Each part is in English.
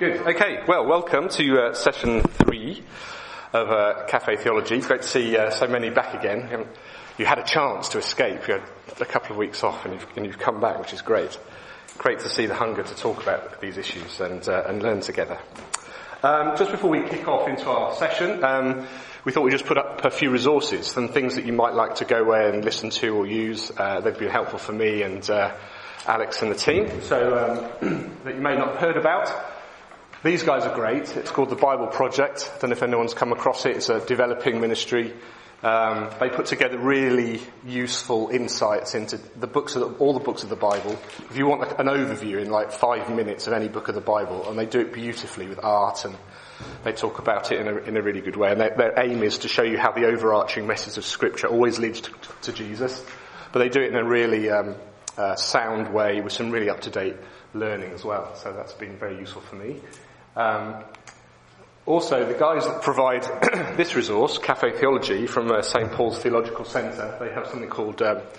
Good. Okay. Well, welcome to session 3 of Cafe Theology. Great to see so many back again. You had a chance to escape. You had a couple of weeks off, and you've come back, which is great. Great to see the hunger to talk about these issues and learn together. Just before we kick off into our session, we thought we'd just put up a few resources, some things that you might like to go away and listen to or use. They've been helpful for me and Alex and the team, so that you may not have heard about. These guys are great. It's called the Bible Project. I don't know if anyone's come across it. It's a developing ministry. They put together really useful insights into all the books of the Bible. If you want an overview in like 5 minutes of any book of the Bible, and they do it beautifully with art, and they talk about it in a really good way. And their aim is to show you how the overarching message of Scripture always leads to Jesus, but they do it in a really sound way with some really up-to-date learning as well. So that's been very useful for me. Also, the guys that provide this resource, Cafe Theology, from St. Paul's Theological Centre, they have something called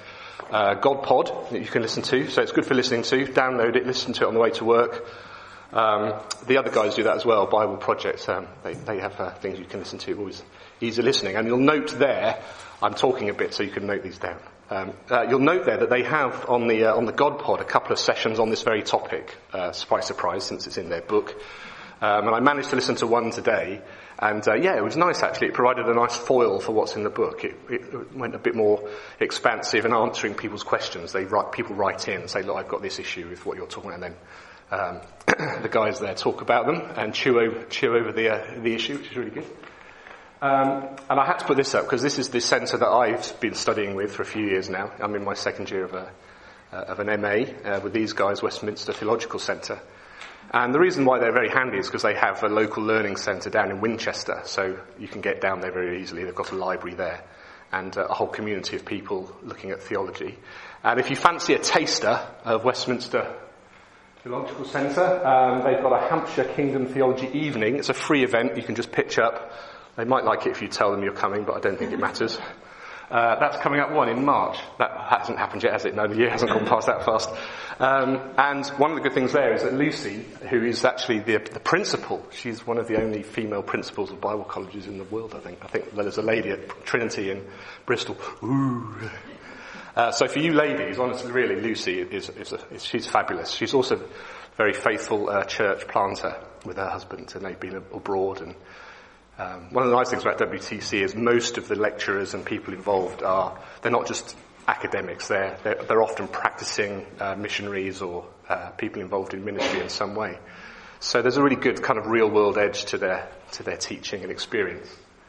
GodPod that you can listen to. So it's good for listening to. Download it, listen to it on the way to work. The other guys do that as well, Bible Project. They have things you can listen to, always easy listening. And you'll note there, I'm talking a bit so you can note these down. You'll note there that they have on the GodPod a couple of sessions on this very topic. Surprise, since it's in their book. And I managed to listen to one today, and it was nice actually. It provided a nice foil for what's in the book. It went a bit more expansive in answering people's questions. People write in and say, look, I've got this issue with what you're talking about, and then the guys there talk about them and chew over the issue, which is really good. And I had to put this up because this is the centre that I've been studying with for a few years now. I'm in my second year of an MA with these guys, Westminster Theological Centre. And the reason why they're very handy is because they have a local learning centre down in Winchester, so you can get down there very easily. They've got a library there and a whole community of people looking at theology. And if you fancy a taster of Westminster Theological Centre, they've got a Hampshire Kingdom Theology evening. It's a free event. You can just pitch up. They might like it if you tell them you're coming, but I don't think it matters. That's coming up in March. That hasn't happened yet, has it? No, the year hasn't gone past that fast. And one of the good things there is that Lucy, who is actually the principal, she's one of the only female principals of Bible colleges in the world, I think. I think there's a lady at Trinity in Bristol. Ooh. So for you ladies, honestly, really, Lucy she's fabulous. She's also a very faithful church planter with her husband, and they've been abroad. And one of the nice things about WTC is most of the lecturers and people involved they're not just academics, they're often practicing missionaries or people involved in ministry in some way. So there's a really good kind of real world edge to their teaching and experience.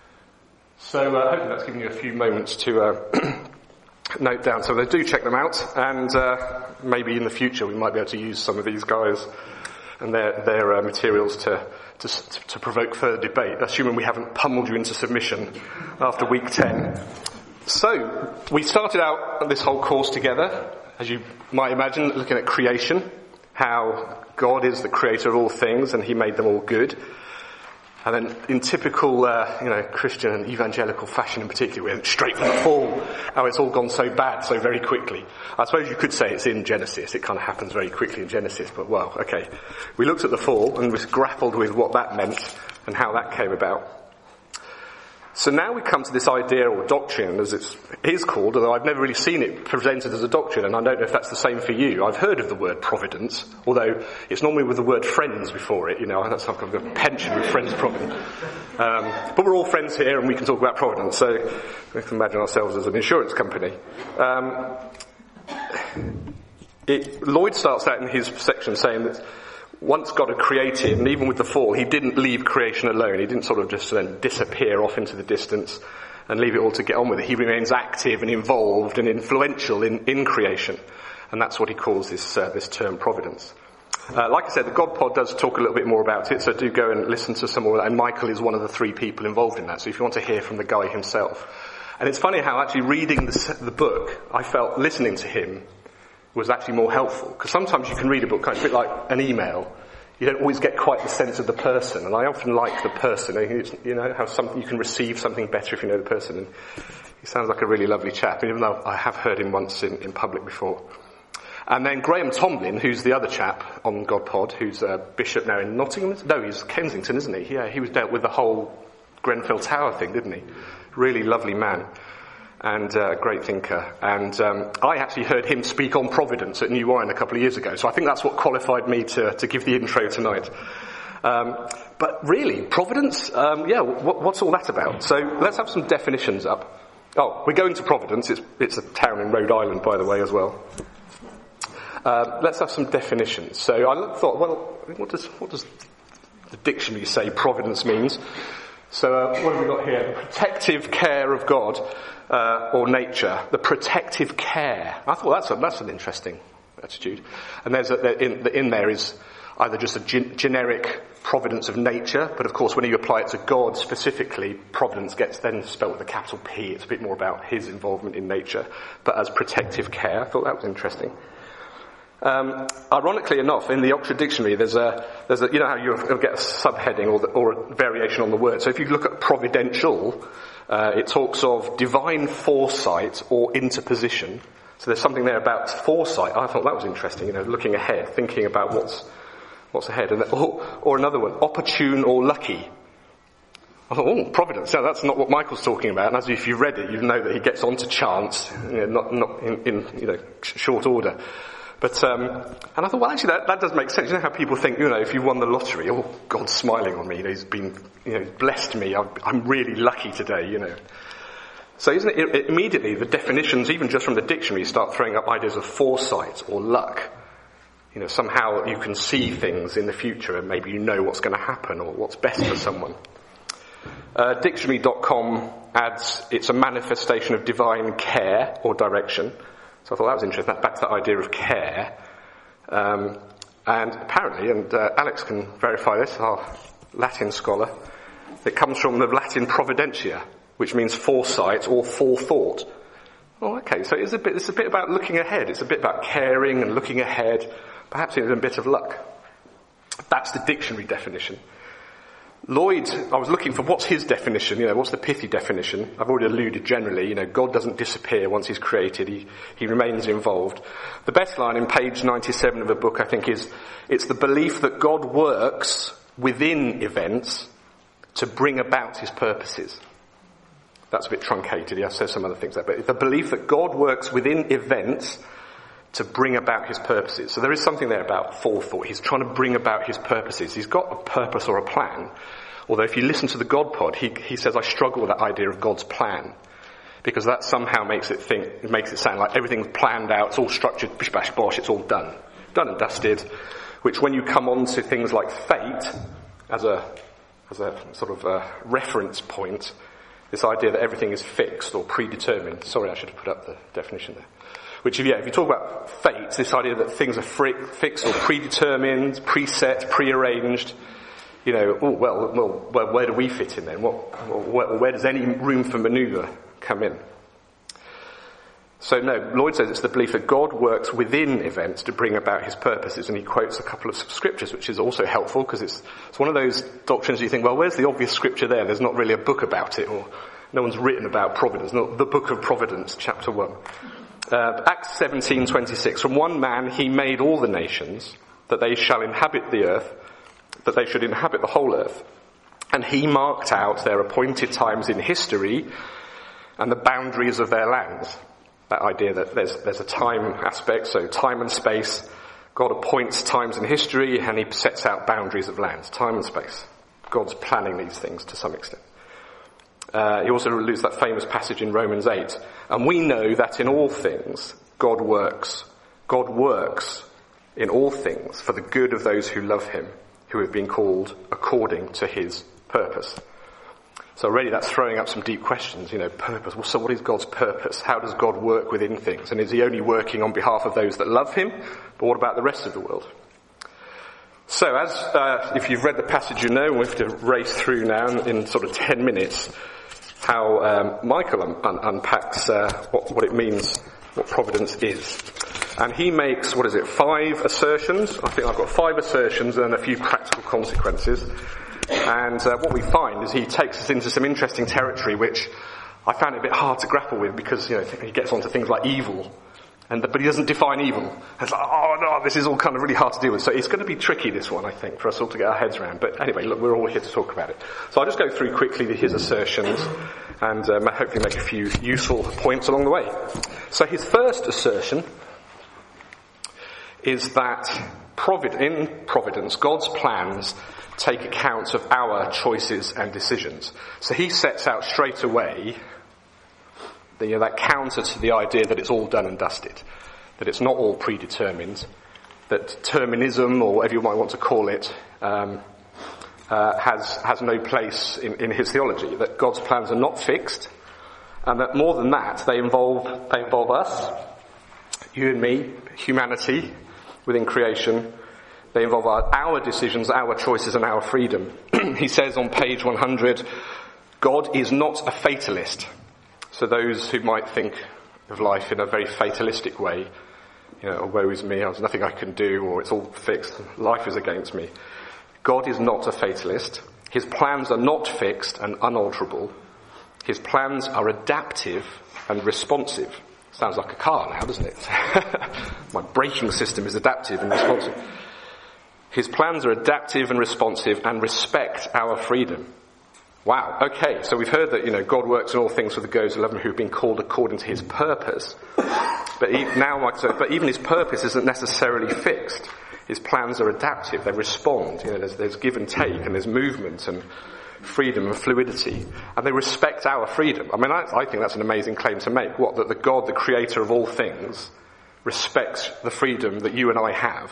So hopefully that's giving you a few moments to note down. So do check them out, and maybe in the future we might be able to use some of these guys and their materials to provoke further debate, assuming we haven't pummeled you into submission after week 10. So, we started out this whole course together, as you might imagine, looking at creation, how God is the creator of all things and he made them all good. And then in typical, Christian and evangelical fashion in particular, we went straight from the fall, how it's all gone so bad so very quickly. I suppose you could say it's in Genesis. It kind of happens very quickly in Genesis, but well, okay. We looked at the fall and we grappled with what that meant and how that came about. So now we come to this idea or doctrine, as it is called, although I've never really seen it presented as a doctrine, and I don't know if that's the same for you. I've heard of the word providence, although it's normally with the word friends before it, that's like I've got a pension with friends providence. But we're all friends here and we can talk about providence, so we can imagine ourselves as an insurance company. Lloyd starts out in his section saying that once God had created, and even with the fall, he didn't leave creation alone. He didn't sort of just then disappear off into the distance and leave it all to get on with it. He remains active and involved and influential in creation. And that's what he calls this term providence. Like I said, the GodPod does talk a little bit more about it, so do go and listen to some more of that. And Michael is one of the 3 people involved in that, so if you want to hear from the guy himself. And it's funny how actually reading the book, I felt listening to him was actually more helpful, because sometimes you can read a book kind of a bit like an email. You don't always get quite the sense of the person, and I often like the person. How you can receive something better if you know the person. And he sounds like a really lovely chap, even though I have heard him once in public before. And then Graham Tomlin, who's the other chap on God Pod, who's a bishop now in Nottingham. No, he's Kensington, isn't he? Yeah, he was dealt with the whole Grenfell Tower thing, didn't he? Really lovely man and a great thinker. And I actually heard him speak on Providence at New Wine a couple of years ago, so I think that's what qualified me to give the intro tonight. But really, Providence, what's all that about? So let's have some definitions up. Oh, we're going to Providence. It's a town in Rhode Island, by the way, as well. Let's have some definitions. So I thought, well, what does the dictionary say Providence means? So what have we got here? The protective care of God or nature. The protective care. I thought that's an interesting attitude. And in there is either just a generic providence of nature, but of course when you apply it to God specifically, providence gets then spelt with a capital P. It's a bit more about his involvement in nature, but as protective care. I thought that was interesting. Ironically enough, in the Oxford Dictionary, there's a you know how you'll get a subheading or a variation on the word. So if you look at providential, it talks of divine foresight or interposition. So there's something there about foresight. I thought that was interesting. Looking ahead, thinking about what's ahead, or another one, opportune or lucky. I thought, providence. No, that's not what Michael's talking about. And as if you've read it, you know that he gets onto chance, not in short order. But and I thought, well, actually, that does make sense. You know how people think, if you won the lottery, God's smiling on me. He's been, blessed me. I'm really lucky today. So isn't it immediately the definitions, even just from the dictionary, start throwing up ideas of foresight or luck. Somehow you can see things in the future and maybe you know what's going to happen or what's best for someone. Dictionary.com adds it's a manifestation of divine care or direction. So I thought that was interesting. Back to that idea of care. And apparently, and Alex can verify this, our Latin scholar, it comes from the Latin providentia, which means foresight or forethought. Oh, okay, so it's a bit about looking ahead. It's a bit about caring and looking ahead. Perhaps even a bit of luck. That's the dictionary definition. Lloyd, I was looking for what's his definition, what's the pithy definition. I've already alluded generally, God doesn't disappear once he's created, he remains involved. The best line in page 97 of the book, I think, is, it's the belief that God works within events to bring about his purposes. That's a bit truncated, he says some other things there, but the belief that God works within events to bring about his purposes. So there is something there about forethought. He's trying to bring about his purposes. He's got a purpose or a plan. Although if you listen to the God Pod, he says, I struggle with that idea of God's plan. Because that somehow makes it sound like everything's planned out, it's all structured, bish bash bosh, it's all done. Done and dusted. Which when you come on to things like fate, as a sort of a reference point, this idea that everything is fixed or predetermined. Sorry, I should have put up the definition there. Which, if you talk about fate, this idea that things are fixed or predetermined, preset, prearranged, where do we fit in then? Where does any room for manoeuvre come in? So no, Lloyd says it's the belief that God works within events to bring about his purposes, and he quotes a couple of scriptures, which is also helpful, because it's one of those doctrines you think, well, where's the obvious scripture there? There's not really a book about it, or no one's written about Providence, not the book of Providence, chapter 1. Acts 17:26. From one man he made all the nations, that they shall inhabit the earth, that they should inhabit the whole earth. And he marked out their appointed times in history and the boundaries of their lands. That idea that there's a time aspect, so time and space. God appoints times in history and he sets out boundaries of lands, time and space. God's planning these things to some extent. He also alludes to that famous passage in Romans 8. And we know that in all things, God works. God works in all things for the good of those who love him, who have been called according to his purpose. So already that's throwing up some deep questions, purpose. Well, so what is God's purpose? How does God work within things? And is he only working on behalf of those that love him? But what about the rest of the world? So if you've read the passage, we have to race through now in sort of 10 minutes, how Michael unpacks what it means, what providence is. And he makes, 5 assertions? I think I've got 5 assertions and a few practical consequences. And what we find is he takes us into some interesting territory, which I found it a bit hard to grapple with because, he gets onto things like evil But he doesn't define evil. And it's like, oh no, this is all kind of really hard to deal with. So it's going to be tricky, this one, I think, for us all to get our heads around. But anyway, look, we're all here to talk about it. So I'll just go through quickly his assertions and hopefully make a few useful points along the way. So his first assertion is that in providence, God's plans take account of our choices and decisions. So he sets out straight away that counter to the idea that it's all done and dusted, that it's not all predetermined, that determinism, or whatever you might want to call it, has no place in his theology, that God's plans are not fixed, and that more than that, they involve us, you and me, humanity within creation. They involve our decisions, our choices, and our freedom. He says on page 100, God is not a fatalist. So those who might think of life in a very fatalistic way, oh, woe is me, there's nothing I can do, or it's all fixed, life is against me. God is not a fatalist. His plans are not fixed and unalterable. His plans are adaptive and responsive. Sounds like a car now, doesn't it? My braking system is adaptive and responsive. His plans are adaptive and responsive and respect our freedom. Wow, okay, so we've heard that, God works in all things for the good of those who've been called according to his purpose. But even his purpose isn't necessarily fixed. His plans are adaptive, they respond. There's give and take, and there's movement and freedom and fluidity. And they respect our freedom. I think that's an amazing claim to make. That the God, the creator of all things, respects the freedom that you and I have.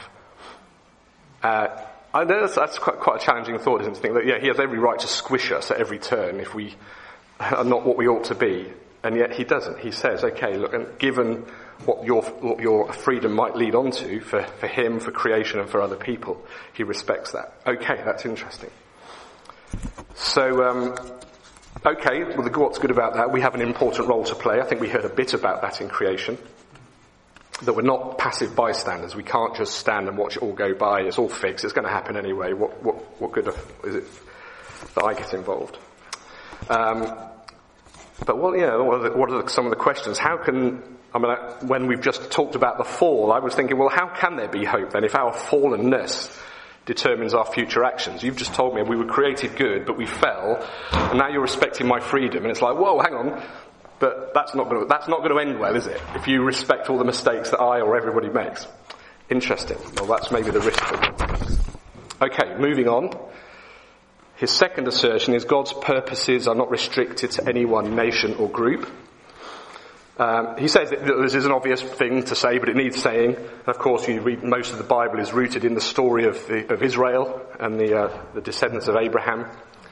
I know that's quite a challenging thought, isn't it? To think that, he has every right to squish us at every turn if we are not what we ought to be. And yet he doesn't. He says, okay, look, and given what your freedom might lead on to for him, for creation, and for other people, he respects that. Okay, that's interesting. So, what's good about that? We have an important role to play. I think we heard a bit about that in creation. That we're not passive bystanders. We can't just stand and watch it all go by. It's all fixed. It's going to happen anyway. What good is it that I get involved? But what are some of the questions? When we've just talked about the fall, I was thinking, well, how can there be hope then if our fallenness determines our future actions? You've just told me we were created good, but we fell, and now you're respecting my freedom. And it's like, whoa, hang on. But that's not going to end well, is it? If you respect all the mistakes that I or everybody makes. Interesting. Well, that's maybe the risk of it. Okay, moving on. His second assertion is God's purposes are not restricted to any one nation or group. He says that this is an obvious thing to say, but it needs saying. And of course, you read most of the Bible is rooted in the story of Israel and the descendants of Abraham.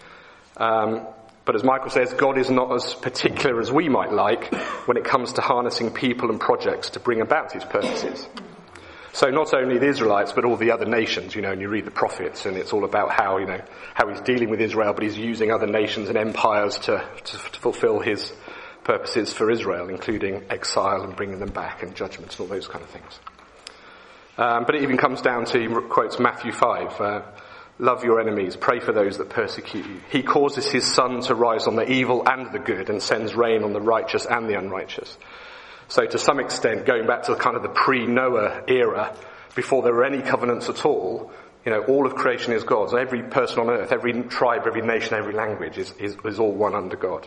But as Michael says, God is not as particular as we might like when it comes to harnessing people and projects to bring about his purposes. So not only the Israelites, but all the other nations, and you read the prophets, and it's all about how he's dealing with Israel, but he's using other nations and empires to fulfill his purposes for Israel, including exile and bringing them back and judgments and all those kind of things. But it even comes down to, he quotes Matthew 5, love your enemies, pray for those that persecute you. He causes his sun to rise on the evil and the good and sends rain on the righteous and the unrighteous. So to some extent, going back to kind of the pre-Noah era, before there were any covenants at all, all of creation is God's. Every person on earth, every tribe, every nation, every language is all one under God.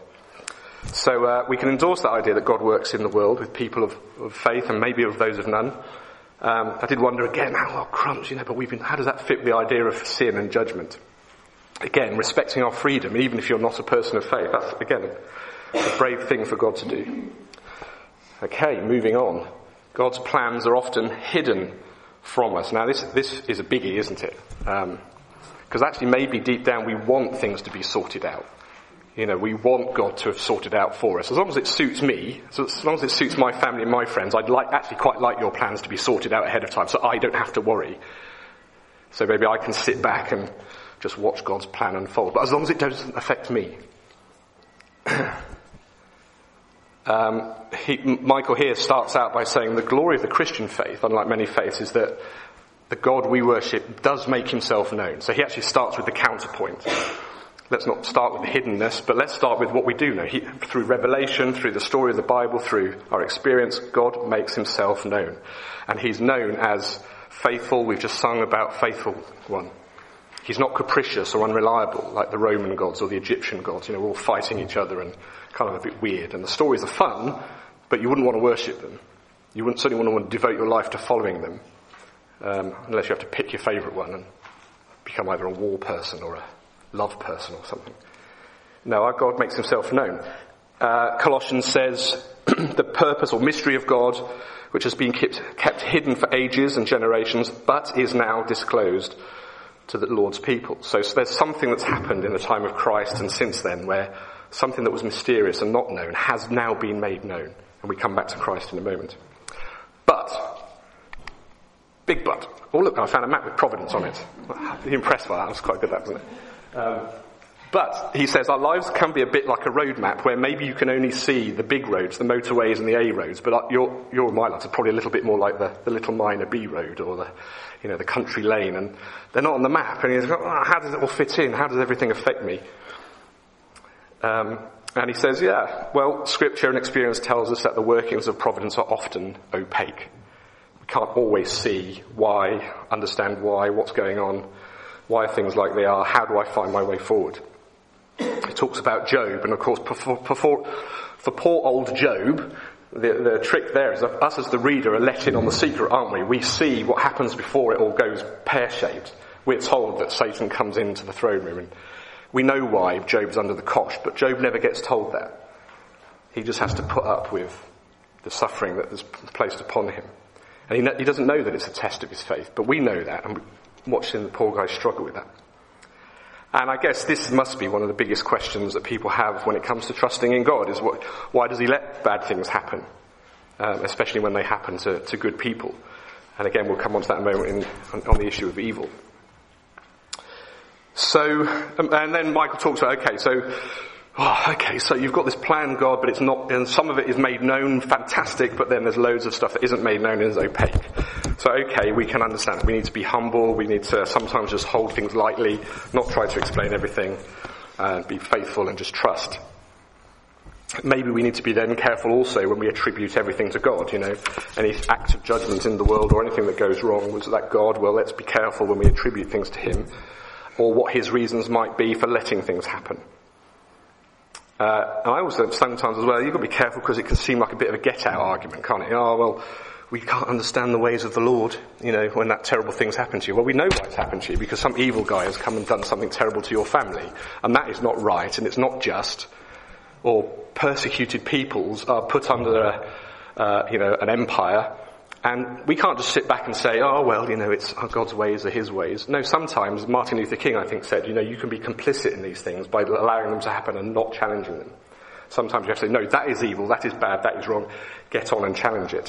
So we can endorse that idea that God works in the world with people of faith and maybe of those of none. I did wonder again, crumbs, but how does that fit with the idea of sin and judgment? Again, respecting our freedom, even if you're not a person of faith, that's, again, a brave thing for God to do. Okay, moving on. God's plans are often hidden from us. Now, this is a biggie, isn't it? Because actually, maybe deep down, we want things to be sorted out. We want God to have sorted out for us. As long as it suits me, as long as it suits my family and my friends, I'd actually quite like your plans to be sorted out ahead of time so I don't have to worry. So maybe I can sit back and just watch God's plan unfold. But as long as it doesn't affect me. Michael here starts out by saying the glory of the Christian faith, unlike many faiths, is that the God we worship does make himself known. So he actually starts with the counterpoint. Let's not start with the hiddenness, but let's start with what we do know. Through revelation, through the story of the Bible, through our experience, God makes himself known. And he's known as faithful. We've just sung about faithful one. He's not capricious or unreliable like the Roman gods or the Egyptian gods. We're all fighting each other and kind of a bit weird. And the stories are fun, but you wouldn't want to worship them. You wouldn't certainly want to devote your life to following them, unless you have to pick your favourite one and become either a war person or a love person or something. No, our God makes himself known. Colossians says the purpose or mystery of God, which has been kept hidden for ages and generations, but is now disclosed to the Lord's people. So there's something that's happened in the time of Christ and since then where something that was mysterious and not known has now been made known. And we come back to Christ in a moment. But, big but. Oh look, I found a map with Providence on it. You're impressed by that? That was quite good, that, wasn't it? But he says our lives can be a bit like a road map where maybe you can only see the big roads, the motorways and the A roads, but your and my lives are probably a little bit more like the little minor B road or the country lane, and they're not on the map. And he's like, how does it all fit in? How does everything affect me? And he says, Scripture and experience tells us that the workings of providence are often opaque. We can't always see why, understand why, what's going on, why are things like they are, how do I find my way forward? He talks about Job, and of course for poor old Job, the trick there is that us as the reader are let in on the secret, aren't we? We see what happens before it all goes pear-shaped. We're told that Satan comes into the throne room, and we know why Job's under the cosh, but Job never gets told that. He just has to put up with the suffering that is placed upon him. And he doesn't know that it's a test of his faith, but we know that, and we're watching the poor guy struggle with that. And I guess this must be one of the biggest questions that people have when it comes to trusting in God, is why does he let bad things happen? Especially when they happen to good people. And again, we'll come on to that in a moment on the issue of evil. So, and then Michael talks about, so you've got this plan, God, but it's not, and some of it is made known, fantastic, but then there's loads of stuff that isn't made known and is opaque. So we can understand. We need to be humble, we need to sometimes just hold things lightly, not try to explain everything, be faithful and just trust. Maybe we need to be then careful also when we attribute everything to God, any act of judgment in the world or anything that goes wrong, was that God? Well, let's be careful when we attribute things to him, or what his reasons might be for letting things happen. And I also sometimes as well, you've got to be careful because it can seem like a bit of a get-out argument, can't it? We can't understand the ways of the Lord, when that terrible thing's happened to you. Well, we know why it's happened to you, because some evil guy has come and done something terrible to your family. And that is not right, and it's not just. Or persecuted peoples are put under an empire. And we can't just sit back and say, it's God's ways are his ways. No, sometimes Martin Luther King, I think, said, you can be complicit in these things by allowing them to happen and not challenging them. Sometimes you have to say, no, that is evil, that is bad, that is wrong. Get on and challenge it.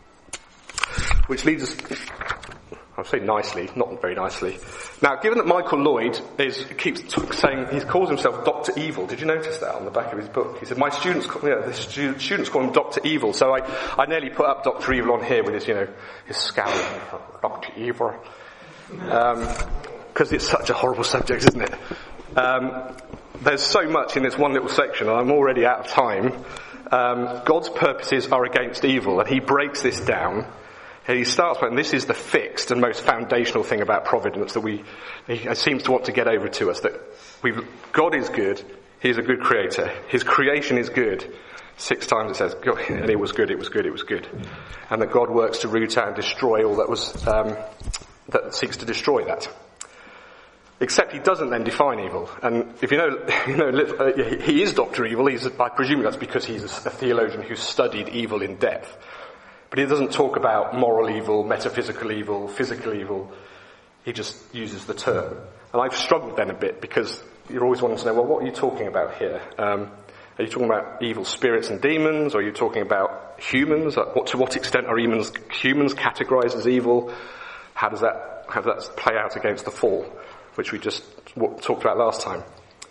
Which leads us, I'll say nicely, not very nicely. Now, given that Michael Lloyd keeps saying, he calls himself Dr. Evil. Did you notice that on the back of his book? He said, the students call him Dr. Evil. So I nearly put up Dr. Evil on here with his scowl. Dr. Evil. Because it's such a horrible subject, isn't it? There's so much in this one little section, and I'm already out of time. God's purposes are against evil, and he breaks this down. And he starts by, and this is the fixed and most foundational thing about providence that he seems to want to get over to us, that God is good, he's a good creator, his creation is good. 6 times it says, and it was good, it was good, it was good. And that God works to root out and destroy all that seeks to destroy that. Except he doesn't then define evil. And if he is Dr. Evil, I presume that's because he's a theologian who studied evil in depth. But he doesn't talk about moral evil, metaphysical evil, physical evil. He just uses the term. And I've struggled then a bit because you're always wanting to know, what are you talking about here? Are you talking about evil spirits and demons? Or are you talking about humans? To what extent are humans categorized as evil? How does that play out against the fall, which we just talked about last time?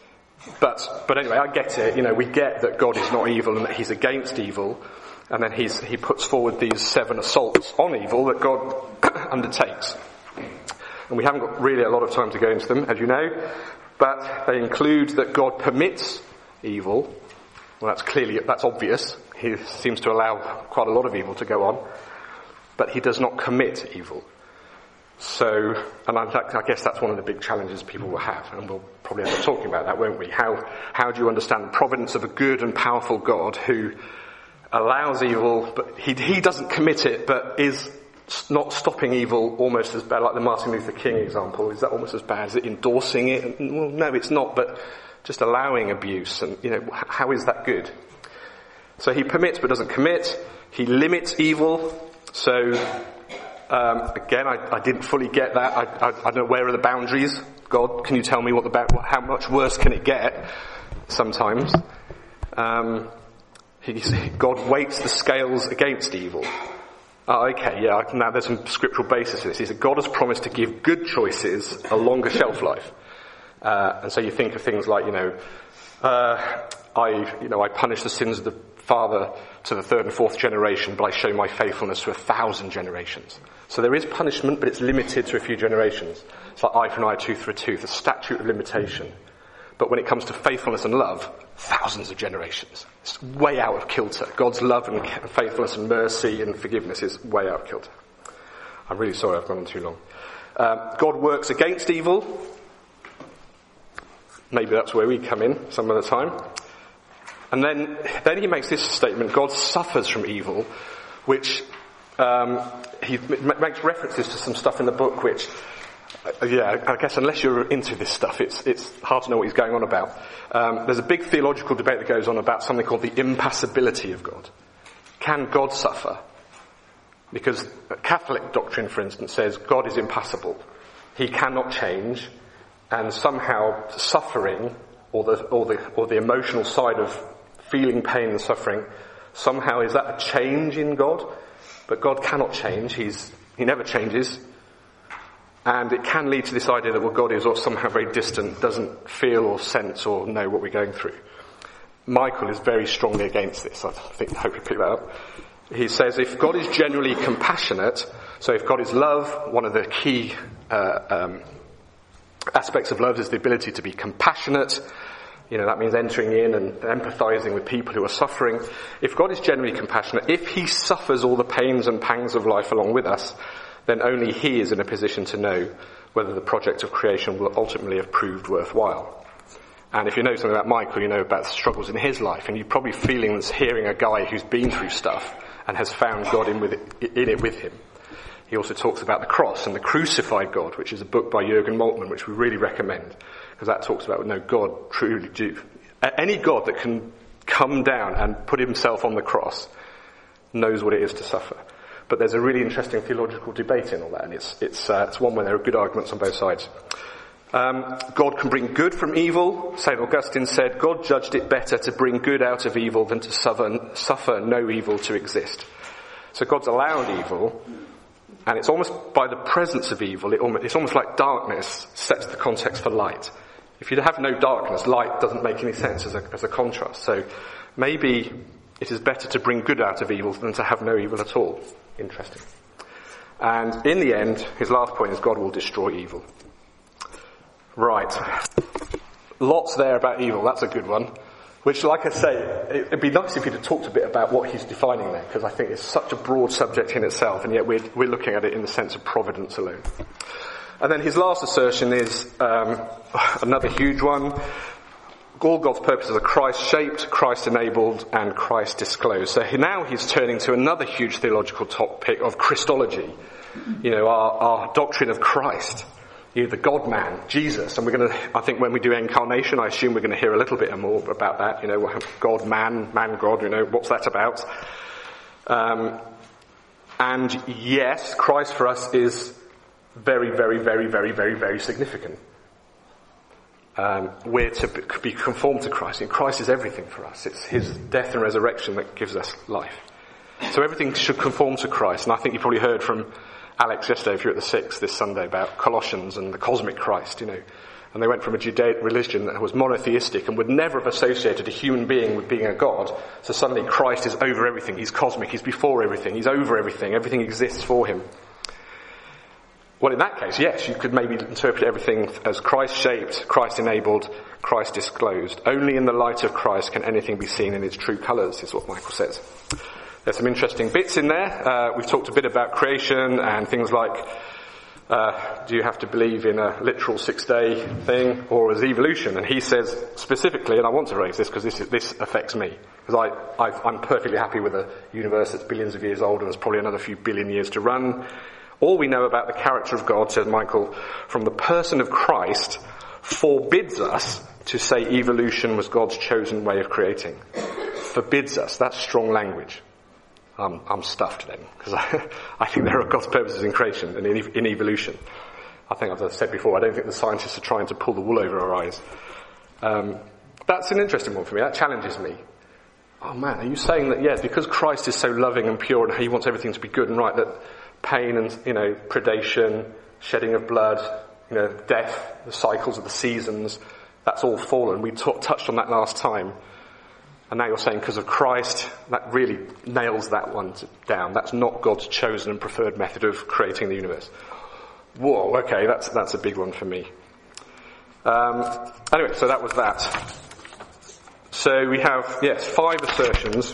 But anyway, I get it. We get that God is not evil and that he's against evil. And then he puts forward these 7 assaults on evil that God undertakes. And we haven't got really a lot of time to go into them, as you know. But they include that God permits evil. Well, that's obvious. He seems to allow quite a lot of evil to go on. But he does not commit evil. So, and I guess that's one of the big challenges people will have, and we'll probably end up talking about that, won't we? How do you understand the providence of a good and powerful God who allows evil, but he doesn't commit it, but is not stopping evil almost as bad, like the Martin Luther King example? Is that almost as bad? Is it endorsing it? Well, no, it's not, but just allowing abuse, and, how is that good? So he permits but doesn't commit. He limits evil. So, again, I didn't fully get that. I don't know, where are the boundaries? God, can you tell me how much worse can it get? Sometimes. God weights the scales against evil. Now there's some scriptural basis to this. He said God has promised to give good choices a longer shelf life. And so you think of things like, I punish the sins of the father to the third and fourth generation, but I show my faithfulness to 1,000 generations. So there is punishment, but it's limited to a few generations. It's like eye for an eye, tooth for a tooth, a statute of limitation. But when it comes to faithfulness and love, thousands of generations. It's way out of kilter. God's love and faithfulness and mercy and forgiveness is way out of kilter. I'm really sorry I've gone on too long. God works against evil. Maybe that's where we come in some of the time. And then he makes this statement: God suffers from evil, which he makes references to some stuff in the book which, I guess unless you're into this stuff, it's hard to know what he's going on about. There's a big theological debate that goes on about something called the impassibility of God. Can God suffer? Because Catholic doctrine, for instance, says God is impassible. He cannot change, and somehow suffering, or the emotional side of feeling pain and suffering, somehow is that a change in God? But God cannot change. He never changes. And it can lead to this idea that, God is somehow very distant, doesn't feel or sense or know what we're going through. Michael is very strongly against this. I hope you pick that up. He says if God is generally compassionate, so if God is love, one of the key aspects of love is the ability to be compassionate. That means entering in and empathizing with people who are suffering. If God is generally compassionate, if he suffers all the pains and pangs of life along with us, then only he is in a position to know whether the project of creation will ultimately have proved worthwhile. And if you know something about Michael, you know about the struggles in his life, and you're probably feeling this hearing a guy who's been through stuff and has found God in it with him. He also talks about the cross and the crucified God, which is a book by Jürgen Moltmann, which we really recommend, because that talks about God truly do. Any God that can come down and put himself on the cross knows what it is to suffer. But there's a really interesting theological debate in all that, and it's one where there are good arguments on both sides. God can bring good from evil. St. Augustine said, God judged it better to bring good out of evil than to suffer no evil to exist. So God's allowed evil, and it's almost by the presence of evil, it's almost like darkness sets the context for light. If you have no darkness, light doesn't make any sense as a contrast. So maybe it is better to bring good out of evil than to have no evil at all. Interesting. And in the end, his last point is God will destroy evil. Right. Lots there about evil. That's a good one. Which, like I say, it'd be nice if you'd have talked a bit about what he's defining there, because I think it's such a broad subject in itself, and yet we're looking at it in the sense of providence alone. And then his last assertion is another huge one. All God's purposes are Christ-shaped, Christ-enabled, and Christ-disclosed. So now he's turning to another huge theological topic of Christology. Our doctrine of Christ. The God-man, Jesus. And I think when we do incarnation, I assume we're going to hear a little bit more about that. God-man, man-God, what's that about? And yes, Christ for us is very, very, very, very, very, very significant. We're to be conformed to Christ, and Christ is everything for us. It's his death and resurrection that gives us life. So everything should conform to Christ. And I think you probably heard from Alex yesterday, if you're at the 6th this Sunday, about Colossians and the cosmic Christ, And they went from a Judaic religion that was monotheistic and would never have associated a human being with being a god. So suddenly Christ is over everything. He's cosmic. He's before everything. He's over everything. Everything exists for him. Well, in that case, yes, you could maybe interpret everything as Christ-shaped, Christ-enabled, Christ-disclosed. Only in the light of Christ can anything be seen in its true colours, is what Michael says. There's some interesting bits in there. We've talked a bit about creation and things like, do you have to believe in a literal 6-day thing or as evolution? And he says specifically, and I want to raise this because this affects me, because I'm perfectly happy with a universe that's billions of years old and there's probably another few billion years to run. All we know about the character of God, says Michael, from the person of Christ, forbids us to say evolution was God's chosen way of creating. Forbids us. That's strong language. I'm stuffed then, because I think there are God's purposes in creation and in evolution. I think, as I said before, I don't think the scientists are trying to pull the wool over our eyes. That's an interesting one for me. That challenges me. Oh man, are you saying that, yes, because Christ is so loving and pure and he wants everything to be good and right, that pain and, predation, shedding of blood, death, the cycles of the seasons, that's all fallen. We touched on that last time. And now you're saying because of Christ, that really nails that one down. That's not God's chosen and preferred method of creating the universe. Whoa, okay, that's a big one for me. Anyway, so that was that. So we have, 5 assertions.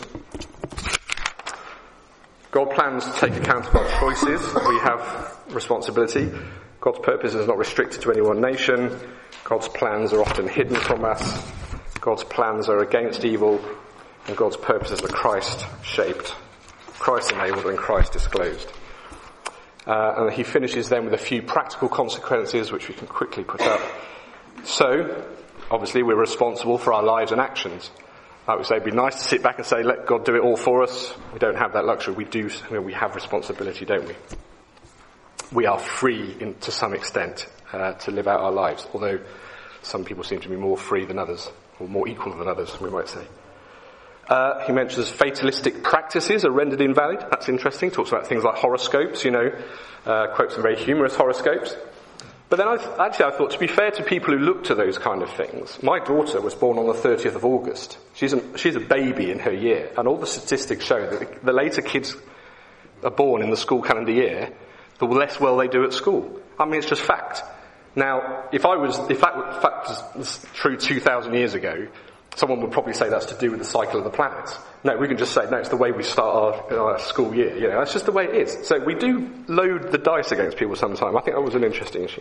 God plans to take account of our choices. We have responsibility. God's purpose is not restricted to any one nation. God's plans are often hidden from us. God's plans are against evil. And God's purposes are Christ-shaped, Christ-enabled and Christ-disclosed. And he finishes then with a few practical consequences which we can quickly put up. So, obviously we're responsible for our lives and actions. Like we say, it'd be nice to sit back and say, let God do it all for us. We don't have that luxury. We have responsibility, don't we? We are free to some extent to live out our lives, although some people seem to be more free than others, or more equal than others, we might say. He mentions fatalistic practices are rendered invalid. That's interesting. Talks about things like horoscopes, quotes some very humorous horoscopes. But then I thought, to be fair to people who look to those kind of things, my daughter was born on the 30th of August. She's a baby in her year, and all the statistics show that the later kids are born in the school calendar year, the less well they do at school. I mean, it's just fact. Now, if that fact was true 2,000 years ago, someone would probably say that's to do with the cycle of the planets. No, we can just say, no, it's the way we start our school year. That's just the way it is. So we do load the dice against people sometimes. I think that was an interesting issue.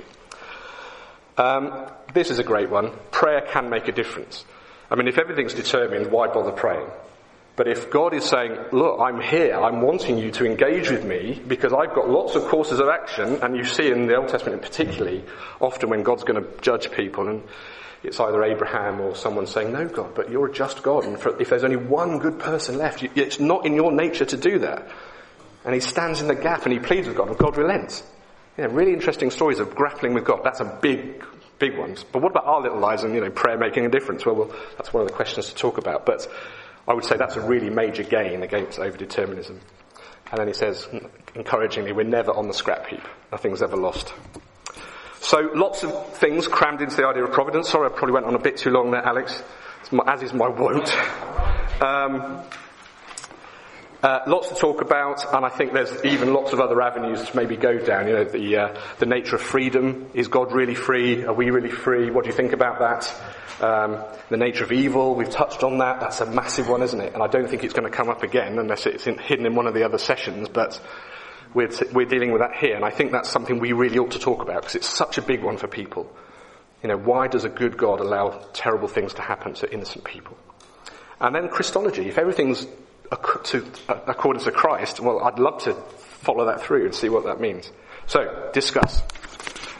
This is a great one. Prayer can make a difference. I mean, if everything's determined, why bother praying? But if God is saying, look, I'm here, I'm wanting you to engage with me because I've got lots of courses of action, and you see in the Old Testament particularly, often when God's going to judge people, and it's either Abraham or someone saying, no, God, but you're a just God, and if there's only one good person left, it's not in your nature to do that. And he stands in the gap and he pleads with God, and God relents. Really interesting stories of grappling with God. That's a big ones. But what about our little lives and, prayer making a difference? Well, that's one of the questions to talk about. But I would say that's a really major gain against over-determinism. And then he says, encouragingly, we're never on the scrap heap. Nothing's ever lost. So lots of things crammed into the idea of providence. Sorry, I probably went on a bit too long there, Alex, as is my wont. Lots to talk about, and I think there's even lots of other avenues to maybe go down. The nature of freedom. Is God really free? Are we really free? What do you think about that? The nature of evil. We've touched on that. That's a massive one, isn't it? And I don't think it's going to come up again unless it's hidden in one of the other sessions, but we're dealing with that here, and I think that's something we really ought to talk about because it's such a big one for people. Why does a good God allow terrible things to happen to innocent people? And then Christology. If everything's according to Christ, well, I'd love to follow that through and see what that means. So, discuss.